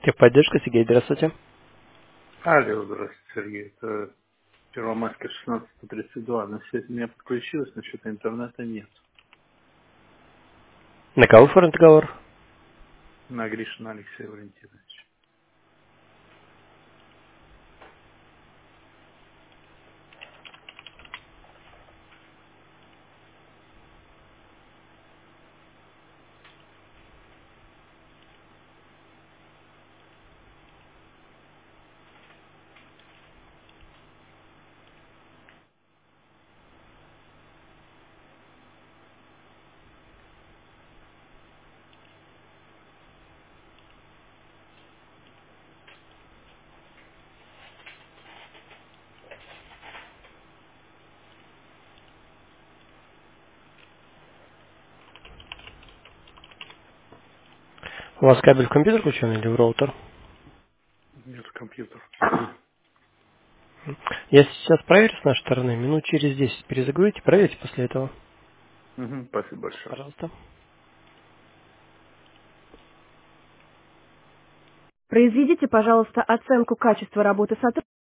Техподдержка, Сергей, здравствуйте. Алло, здравствуйте, Сергей. Это Первомайская 1632. На связи меня подключилось, но что-то интернета нет. На кого оформлен договор? На Гришина Алексея Валентиновича. У вас кабель в компьютер включен или в роутер? Нет, компьютер. Я сейчас проверю с нашей стороны. Минут через 10 перезагрузите, проверьте после этого. Мгм, спасибо большое. Пожалуйста. Произведите, пожалуйста, оценку качества работы сотрудника.